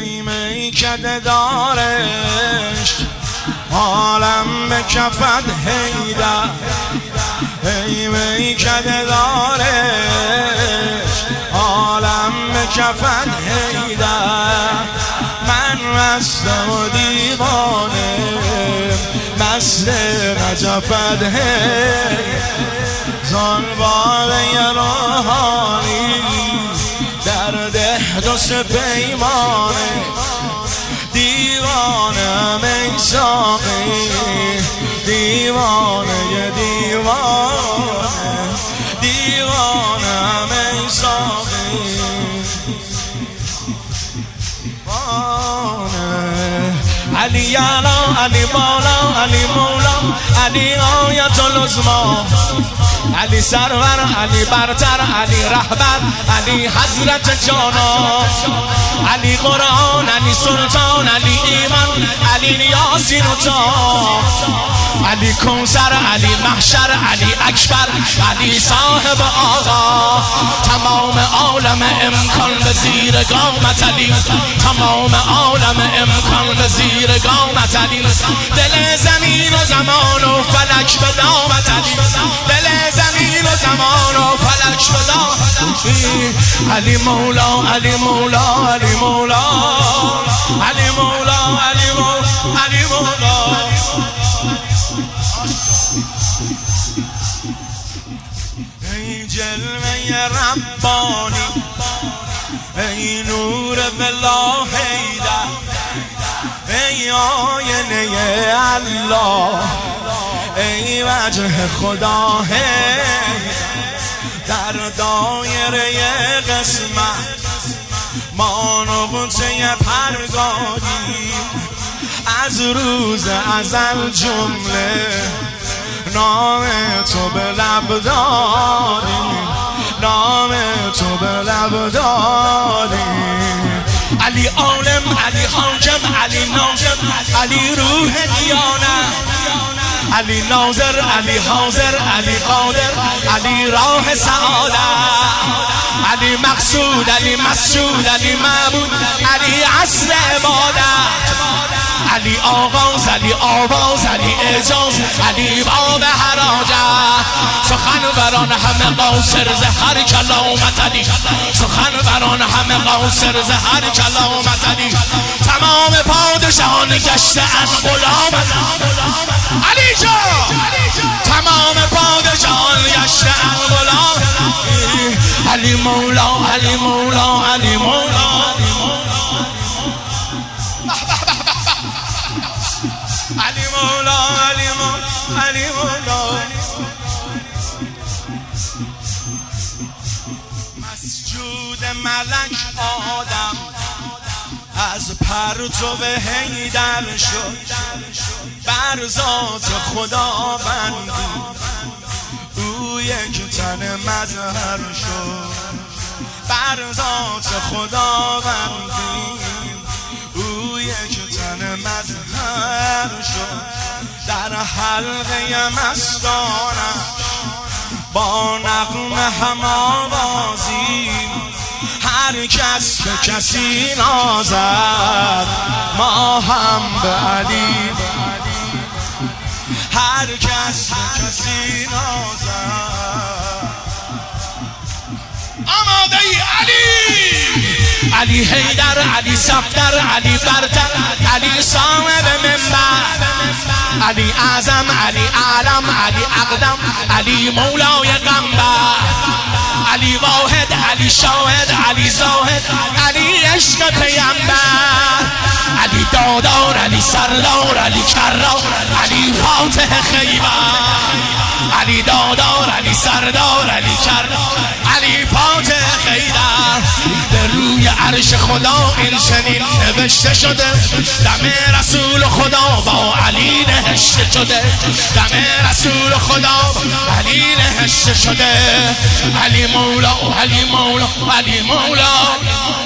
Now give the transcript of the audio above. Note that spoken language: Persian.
ای میکده دارش عالم به کفت حیدر، ای میکده دارش عالم به کفت حیدر. من مستم و دیوانه مست نجفت حیدر، زنباله روحانی در ده دوست پیمانه. دیوانه می ساقی دیوانه دیوانه دیوانه می ساقی علی علا علی بالا علی مولا علی آیت العظما علی سرور علی برتر علی رهبر علی حضرت جانا علی قرآن علی سلطان علی ایمان علی یاسین و تا علی کوثر علی محشر علی اکبر علی صاحب آقا. تمام عالم امکان به زیر قامت علی، تمام عالم امکان به زیر قامت علی. دل زمین و زمان و فلک به دامت علی، دل زمین و زمان و فلک به دامت علی. مولا علی مولا علی مولا علی مولا علی مولا علی مولا. ای جلوه ربانی ای نور بلا حیدر، ای آینه الله ای وجه خدا در دایره قسمت ما نقطه پرگاریم. از روز ازل جمله نام تو به لب داریم، نام تو به لب داریم. علی عالم علی حاکم علی ناظر علی روح دیانت، علی ناظر علی حاضر علی قادر علی راه سعادت. علی مقصود علی مسجود علی معبود علی اصل عبادت. علی آغاز علی آواز علی اعجاز علی باب حراجت. سخنوران همه قاصر زهر کلامت علی، سخنوران همه قاصر زهر کلامت علی. تمام پادشاهان گشته ان غلامت علی جان، تمام پادشاهان گشته ان غلام علی مولا علی مولا علی مولا علی مولا علی مولا علی مولا. مسجود ملک آدم از پرتو حیدر شد، بر ذات خدا بندی او یک تن مظهر شد. بر ذات خدا بندی او یک تن مظهر شد. در حلقه مستانش با نغمه هم آوازیم، هر کس به کسی نازد ما هم به علی، هر کس به کسی نازد. آماده ای علی، علی حیدر علی صفدر علی برتر علی صاحب منبر علی اعظم علی اعلم علی اقدم علی مولای قنبر علی واحد علی شاهد علی زاهد علی عشق پیامبر علی دادار علی سردار علی کرار علی فاتح خیبر علی دادار علی سردار علی کرار علی فاتح خیبر. به روی عرش خدا این چنین نوشته شده، دم رسول خدا با علی نهشته شده، دم رسول خدا با علی نهشته شده. علی مولا علی مولا علی مولا